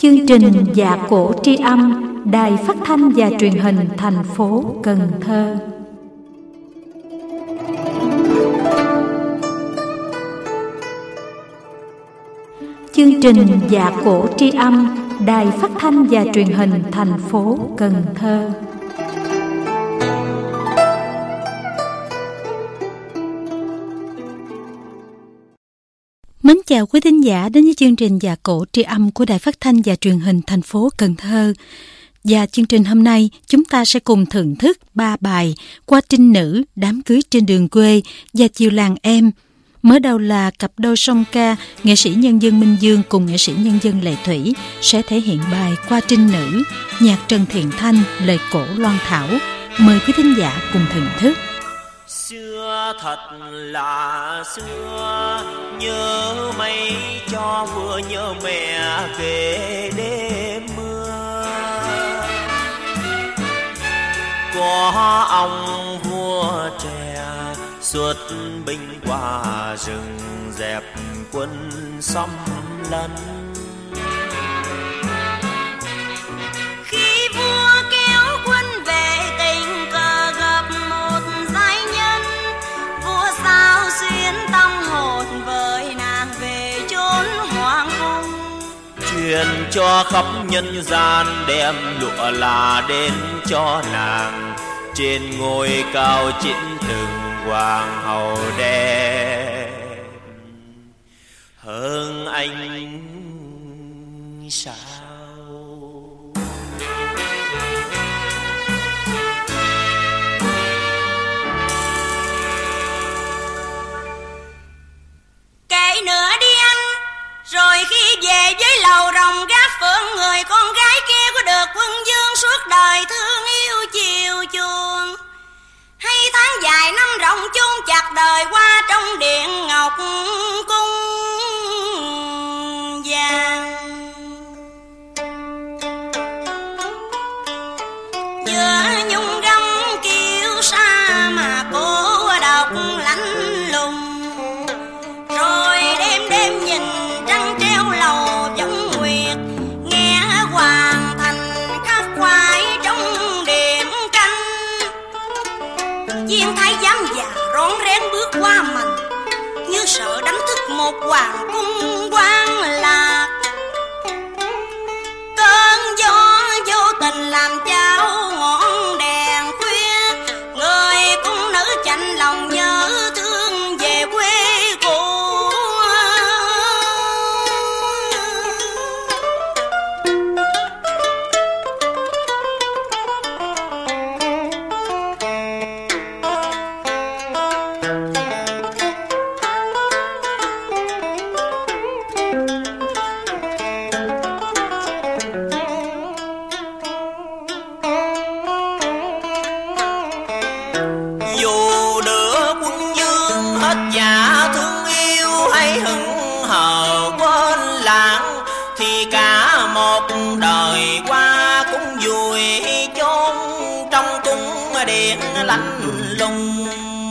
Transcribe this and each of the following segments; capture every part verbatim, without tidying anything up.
Chương trình Dạ Cổ Tri Âm, Đài Phát thanh và Truyền hình thành phố Cần Thơ. Chương trình Dạ Cổ Tri Âm, Đài Phát thanh và Truyền hình thành phố Cần Thơ. Mến chào quý thính giả đến với chương trình Dạ Cổ Tri Âm của Đài Phát thanh và Truyền hình thành phố Cần Thơ. Và chương trình hôm nay chúng ta sẽ cùng thưởng thức ba bài Qua Trinh Nữ, Đám Cưới Trên Đường Quê và Chiều Làng Em. Mở đầu là cặp đôi song ca, nghệ sĩ nhân dân Minh Dương cùng nghệ sĩ nhân dân Lệ Thủy sẽ thể hiện bài Qua Trinh Nữ, nhạc Trần Thiện Thanh, lời cổ Loan Thảo. Mời quý thính giả cùng thưởng thức. Xưa thật là xưa, nhớ mây cho vừa nhớ mẹ kể đêm mưa. Có ông vua trẻ xuất binh qua rừng dẹp quân xâm lấn. Khi vua kéo quân về tình cờ gặp một giai nhân, vua sao xuyến tâm hồn với nàng về chốn hoàng cung. Truyền cho khắp nhân gian đem lụa là đến cho nàng, trên ngôi cao chinh từng hoàng hậu đẹp hơn anh sao. Kể nữa đi anh, rồi khi về với lầu rồng gác phượng, người con gái kia có được quân vương suốt đời thương yêu chiều chuộng. Hay tháng dài năm rộng chôn chặt đời qua trong điện ngọc cung vàng. Giữa nhung gấm kiêu sa mà cô độc lạnh lùng, rồi đêm đêm nhìn trăng treo lầu võng nguyệt, nghe hoàng thành khắc khoải trong đêm canh. Viên thái giám già rón rén bước qua mành, như sợ đánh thức một hoàng cung quan lạc. Cơn gió vô tình làm chao ngọn đèn khuya, người cung nữ chạnh lòng nhớ thương về quê cũ. Đời qua cũng vui chốn trong cung điện lạnh lùng.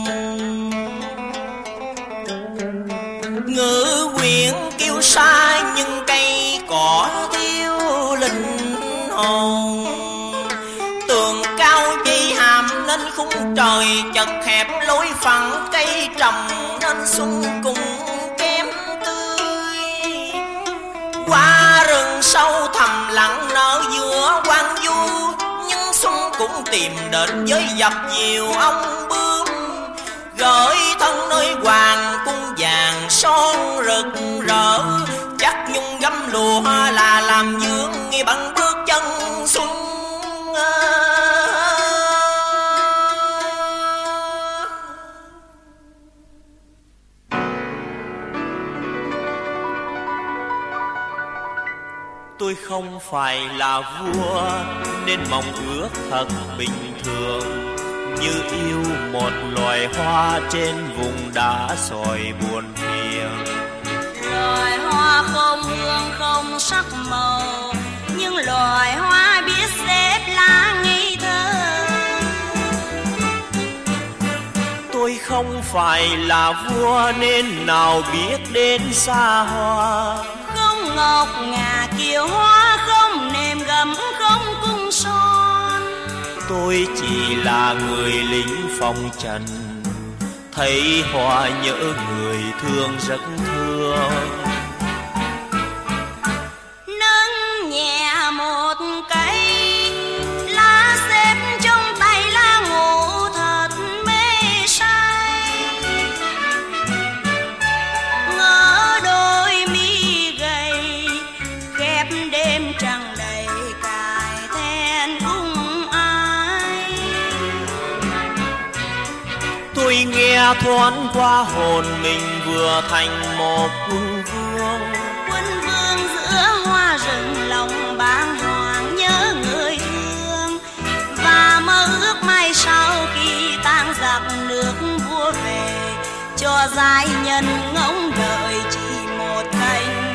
Ngự quyển kêu xa nhưng cây cỏ thiếu linh hồn. Tường cao dây hàm nên khung trời chật hẹp, lối phẳng cây trồng nên xuân cùng kém tươi. Qua rừng sâu thầm lặng nở giữa quang du, nhưng xuân cũng tìm đến với dập dìu ông bướm. Gửi thân nơi hoàng cung vàng son rực rỡ, chắc nhung gấm lụa là làm dương nghi bằng bước chân xuân. Tôi không phải là vua nên mong ước thật bình thường, như yêu một loài hoa trên vùng đá sỏi buồn phiền. Loài hoa không hương không sắc màu, nhưng loài hoa biết xếp lá ngây thơ. Tôi không phải là vua nên nào biết đến xa hoa, không ngọc ngà kiều hoa không nềm gấm không cung son. Tôi chỉ là người lính phong trần, thấy hoa nhớ người thương rất thương. Nâng nhẹ một cây lá xếp trong tay lá ngủ thật mê say. Ngỡ đôi mi gầy khép đêm trăng đầy cài then cung ai. Tôi nghe thoáng qua hồn mình vừa thành một quân vương. Quân vương giữa hoa rừng lòng bàng hoàng nhớ người thương, và mơ ước mai sau khi tang giặc nước vua về, cho giai nhân ngóng đợi chỉ một cánh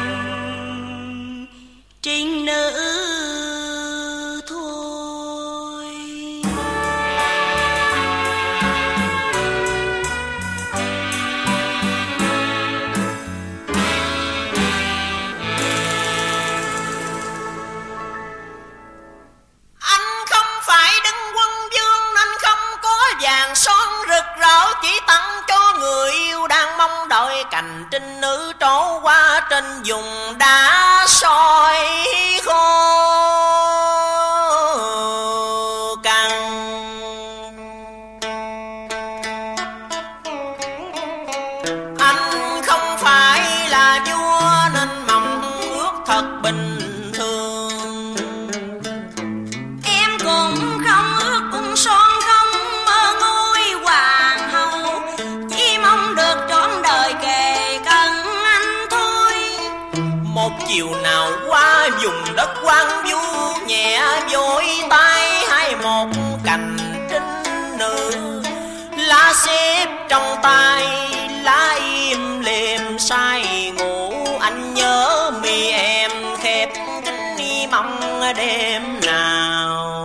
trinh nữ thôi. Anh không phải đứng quân vương nên không có vàng son rực rỡ, chỉ tặng cho người yêu đang mong đợi cành trinh nữ trổ qua trên vùng đá soi khô cằn. Anh không phải là vua nên mong ước thật bình thường. Em cũng không ước cung son không mơ ngôi hoàng hậu, chỉ mong được trọn đời kề cận anh thôi. Một chiều nào qua vùng đất hoang vu, nhẹ vội tay hay một cành trinh nữ, lá xếp trong tay lá im lìm say ngủ. Anh nhớ mi em khép kín mi mong đêm nào.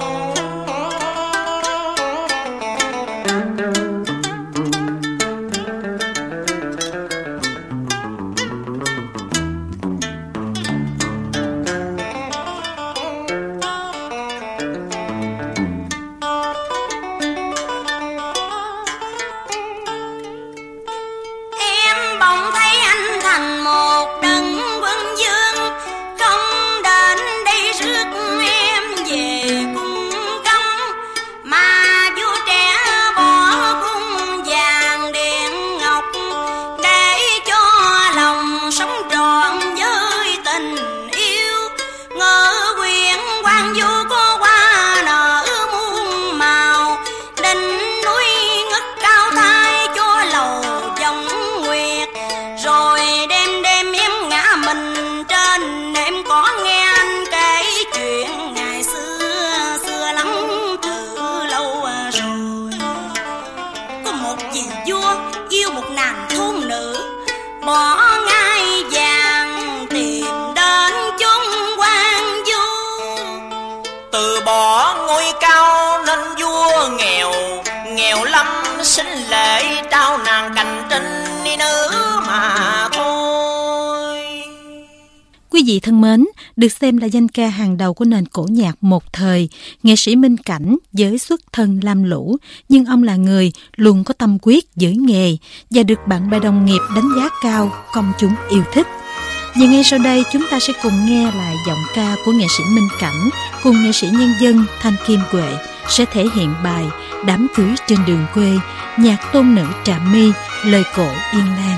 Em bỗng thấy anh thành một đấng quân vương, không đến đây rước em về cung cấm, mà vua trẻ bỏ cung vàng điện ngọc, để cho lòng sống trọn với tình yêu. Ngỡ quyện quan du có hoa nở muôn màu, đỉnh núi ngất cao thái cho lầu dòng nguyệt. Rồi đêm đêm em ngã mình trên, em có nghe anh kể chuyện ngày xưa, xưa lắm từ lâu rồi. Có một vị vua yêu một nàng thôn nữ, bỏ ngai vàng tìm đến chốn hoang vu. Từ bỏ ngôi cao nên vua nghèo, nghèo lắm xin lễ trao nàng cành trinh nữ mà thôi. Quý vị thân mến, được xem là danh ca hàng đầu của nền cổ nhạc một thời, nghệ sĩ Minh Cảnh với xuất thân lam lũ, nhưng ông là người luôn có tâm quyết giữ nghề và được bạn bè đồng nghiệp đánh giá cao, công chúng yêu thích. Và ngay sau đây chúng ta sẽ cùng nghe lại giọng ca của nghệ sĩ Minh Cảnh cùng nghệ sĩ nhân dân Thanh Kim Huệ sẽ thể hiện bài Đám cưới trên đường quê, nhạc tôn nữ Trà My, lời cổ Yên Lan.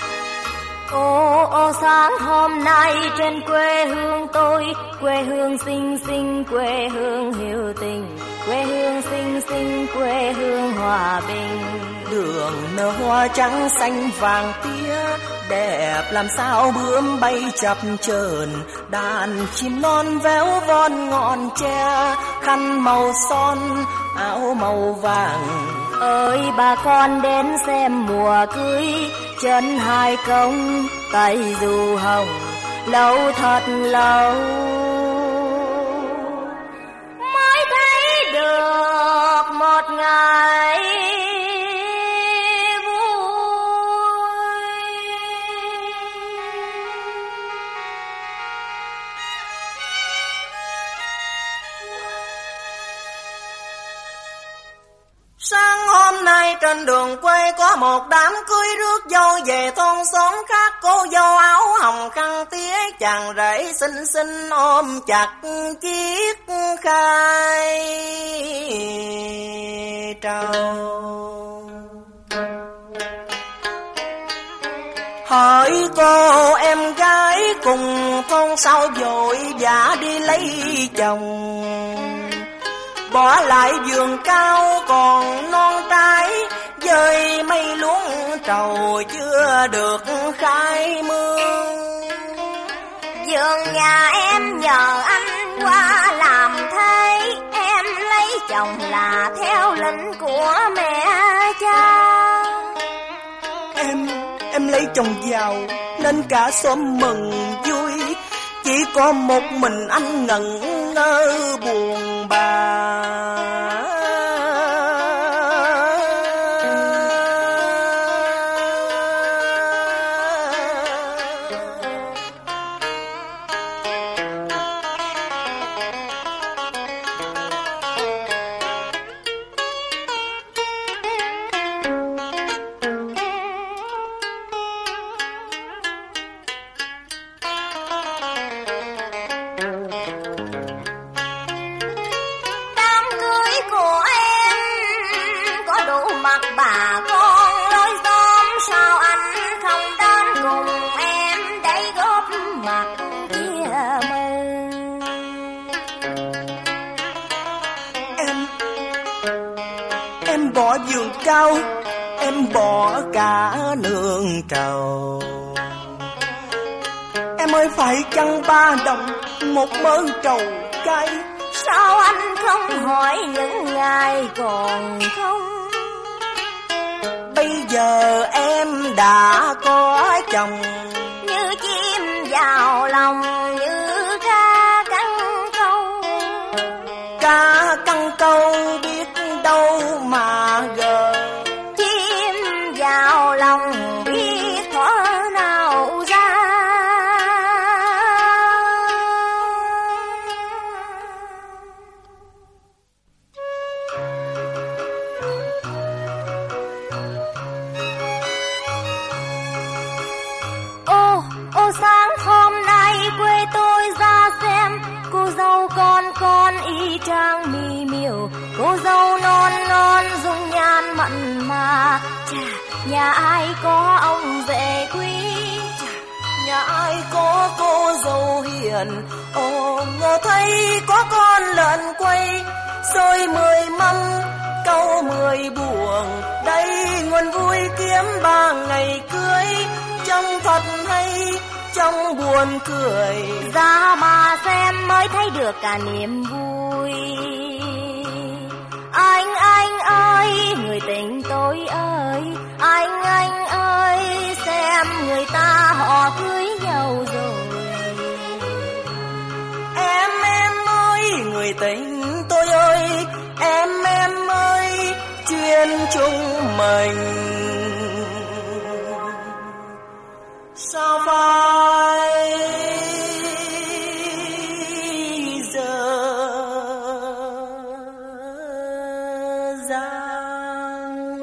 Ô ô sáng hôm nay trên quê hương tôi, quê hương xinh xinh, quê hương hiếu tình, quê hương xinh xinh, quê hương hòa bình. Đường nở hoa trắng xanh vàng tía, đẹp làm sao bướm bay chập chờn. Đàn chim non véo von ngọn tre, khăn màu son áo màu vàng. Ơi bà con đến xem mùa cưới, chân hai công tay dù hồng, lâu thật lâu mới thấy được một ngày vui. trên đường quê có một đám cưới rước dâu về thôn xóm khác, cô dâu áo hồng khăn tía, chàng rể xinh xinh ôm chặt chiếc khai trầu. Hỏi cô em gái cùng thôn sau vội vã đi lấy chồng, bỏ lại vườn cao còn non trái, dơi mây luống trầu chưa được khai mương. Vườn nhà em nhờ anh qua làm thế, em lấy chồng là theo lệnh của mẹ cha. Em, em lấy chồng giàu nên cả xóm mừng vui, chỉ có một mình anh ngẩn ngơ buồn bã. Bỏ vườn cao, em bỏ cả nương trầu. Em ơi phải chăng ba đồng một mớ trầu cay? Sao anh không hỏi những ngày còn không? Bây giờ em đã có chồng, như chim vào lòng như ca cắn câu. Ca cắn câu biết đâu mà gờ, chim vào lòng biết thuở nào ra. Ô, ô sáng hôm nay quê tôi ra xem, cô dâu con con y chang mi miều, cô dâu non non dung nhan mặn mà. Chà, nhà ai có ông rể quý, chà, nhà ai có cô dâu hiền. Ồ, ngờ thấy có con lợn quay, xôi mười mâm câu mười buồng. Đây nguồn vui kiếm ba ngày cưới, trông thật hay trong buồn cười. Ra mà xem mới thấy được cả niềm vui. Anh anh ơi, người tình tôi ơi, anh anh ơi, xem người ta họ cưới nhau rồi. Em em ơi, người tình tôi ơi, em em ơi, chuyên chung mình. Sao phải giờ giang?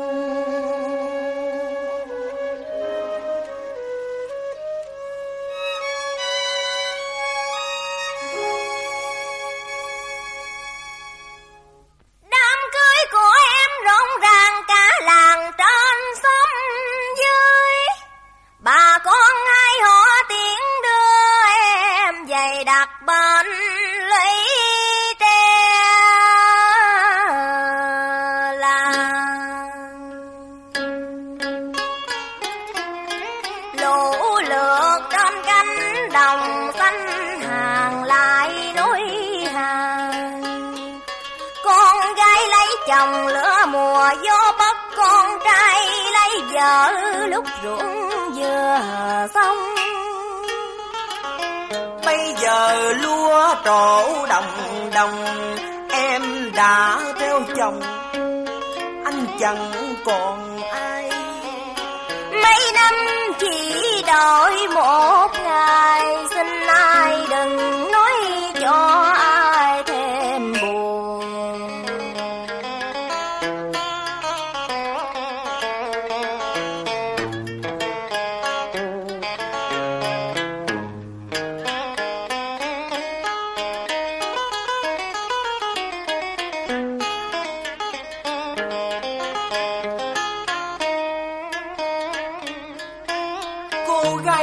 Đám cưới của em rộn ràng cả làng trên xóm dưới, bà con ai họ tiếng đưa em giày đặt bên lấy tre làng. Lũ lượt trên cánh đồng xanh hàng lại nối hàng, con gái lấy chồng lửa mùa gió bất, con trai lấy vợ lúc ruộng vừa xong. Bây giờ lúa trổ đồng đồng, em đã theo chồng, anh chẳng còn ai. Mấy năm chỉ đợi một ngày, xin ai đừng nói cho ai thêm buồn.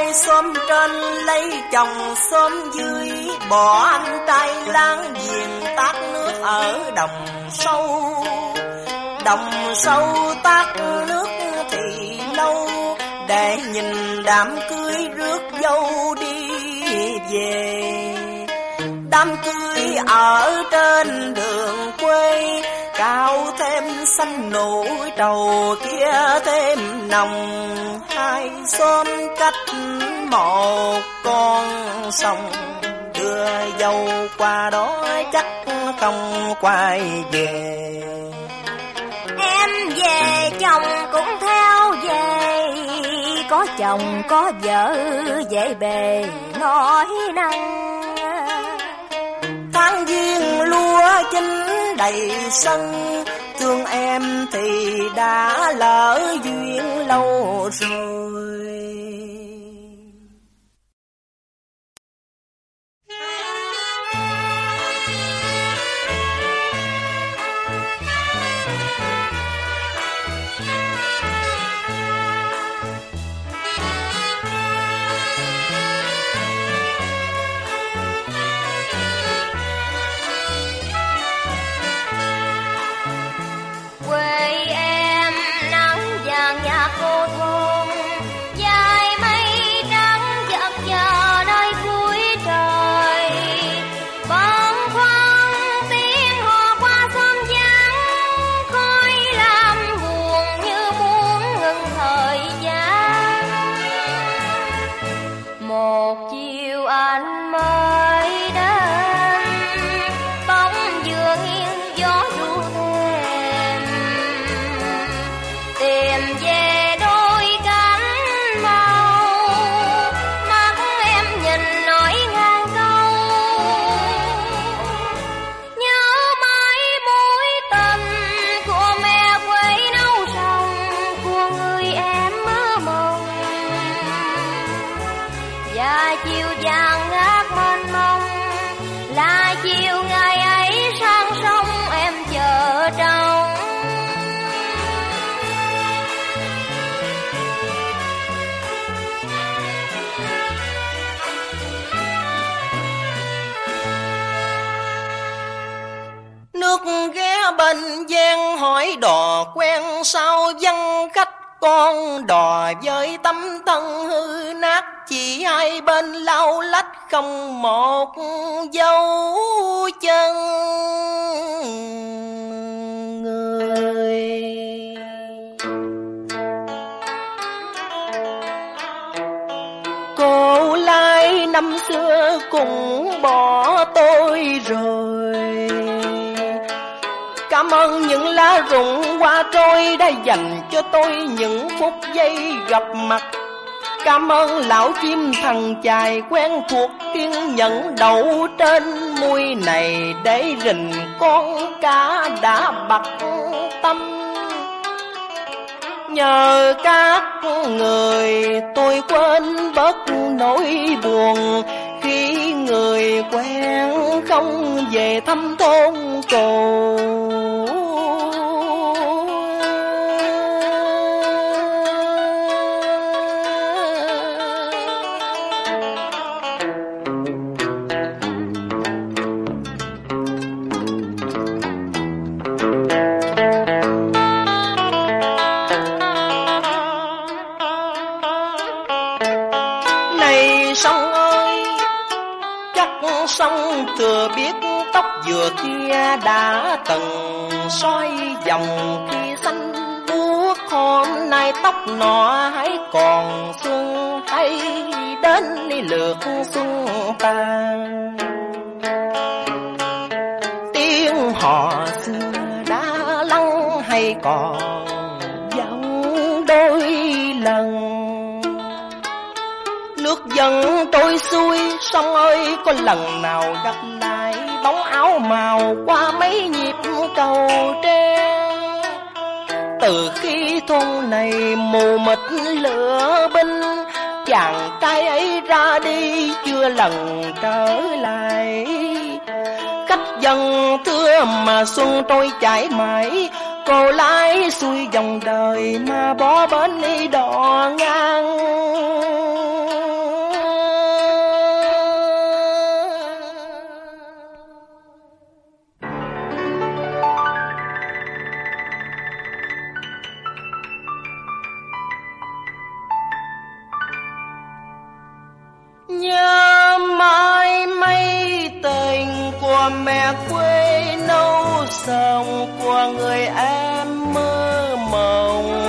xóm trên lấy chồng xóm dưới, bỏ anh trai láng giềng tát nước ở đồng sâu. Đồng sâu tát nước thì lâu, để nhìn đám cưới rước dâu đi về. Đám cưới ở trên đường quê, cao thêm xanh nụ trầu kia thêm nồng. Hai xóm cách một con sông, đưa dâu qua đó chắc không quay về. Em về chồng cũng theo về, có chồng có vợ dễ bề nói năng. Tháng giêng lúa chín đầy sân, thương em thì đã lỡ duyên lâu rồi. Bên gian hỏi đò quen sao dân khách, con đò với tấm thân hư nát, chỉ hai bên lau lách không một dấu chân người. Cô Lai năm xưa cũng bỏ tôi rồi, cảm ơn những lá rụng qua trôi đã dành cho tôi những phút giây gặp mặt. Cảm ơn lão chim thằng chài quen thuộc kiên nhẫn đậu trên mui này để rình con cá đã bặt tâm. Nhờ các người tôi quên bớt nỗi buồn khi người quen không về thăm thôn cồ. Sông thừa biết tóc vừa kia đã từng xoay vòng khi xanh buốt, hôm nay tóc nọ hãy còn xuân, hay đến đi lượt xuân tàn. Tiếng hò xưa đã lắng hay còn vọng đôi lần. Nước dần trôi xuôi, sông ơi có lần nào gặp lại bóng áo màu qua mấy nhịp cầu tre. Từ khi thôn này mù mịt lửa binh, chàng trai ấy ra đi chưa lần trở lại. Cách dần thưa mà xuân trôi chảy mãi, cô lái xuôi dòng đời mà bó bến đi đò ngang. của mẹ quê nâu sông của người em mơ mộng.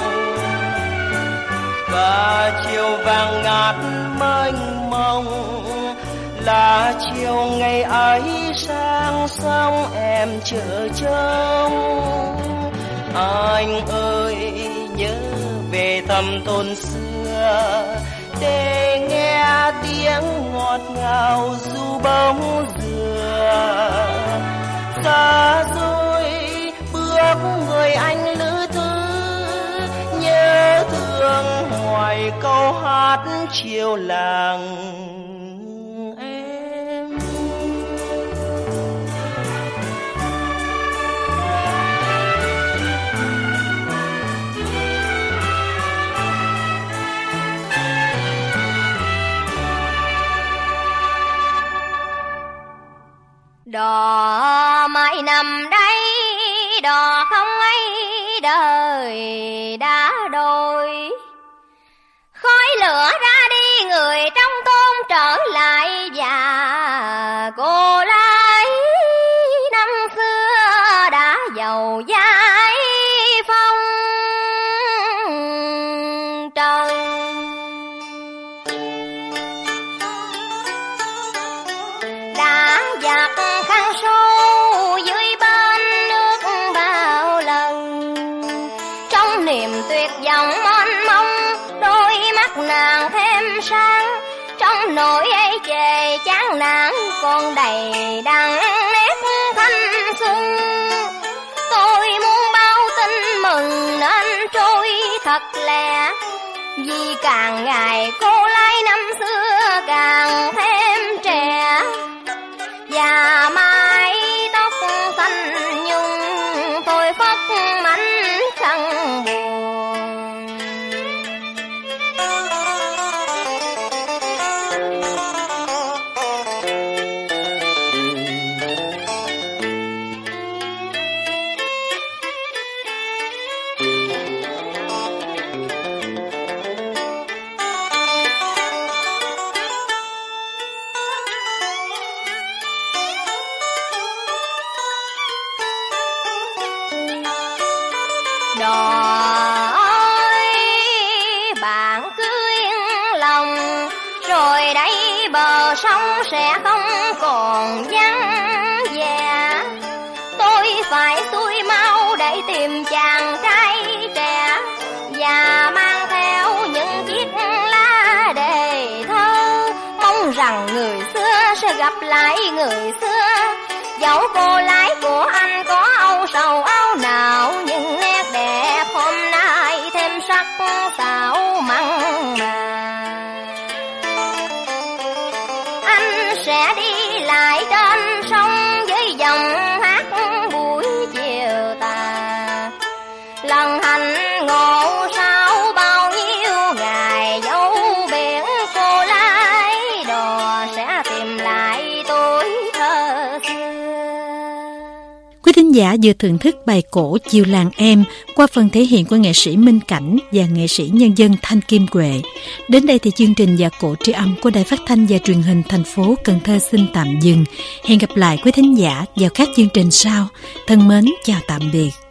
Và chiều vàng ngát mênh mông là chiều ngày ấy sang sông em chờ trông. Anh ơi nhớ về thăm thôn xưa để nghe tiếng ngọt ngào du bóng dừa. Xa xôi bước người anh lữ thư nhớ thương hoài câu hát chiều làng em. Đò mãi nằm đây, đò không ấy đời đã đổi. Khói lửa ra đi, người trong thôn trở lại và cô lái năm xưa đã giàu dai phong trần. Đã giặt khăn sâu dưới bên nước bao lần, trong niềm tuyệt vọng mênh mông đôi mắt nàng thêm sáng. Trong nỗi ấy chề chán nản còn đầy đặn nét thanh xuân. Tôi muốn báo tin mừng nên trôi thật lẹ, vì càng ngày cô lái năm xưa càng thêm trẻ. Và mái tóc xanh nhung tôi phất mảnh khăn buồn. Đò ơi bạn cứ yên lòng, rồi đây bờ sông sẽ không còn vắng vẻ. Tôi phải xuôi mau để tìm chàng trai trẻ, và mang theo những chiếc lá đề thơ. Mong rằng người xưa sẽ gặp lại người xưa, dẫu cô lái của anh có âu sầu áo nào, nhưng nét đẹp hôm nay thêm sắc sảo mặn mà. Anh sẽ đi lại trên sông với dòng hát buổi chiều tà, lần hành ngộ sao bao nhiêu ngày dấu biển. Cô lái đò sẽ tìm lại tuổi thơ xưa. Quý thính giả vừa thưởng thức bài cổ Chiều Làng Em qua phần thể hiện của nghệ sĩ Minh Cảnh và nghệ sĩ nhân dân Thanh Kim Huệ. Đến đây thì chương trình Nhạc Cổ Tri Âm của Đài Phát thanh và Truyền hình thành phố Cần Thơ xin tạm dừng. Hẹn gặp lại quý thính giả vào các chương trình sau. Thân mến chào tạm biệt.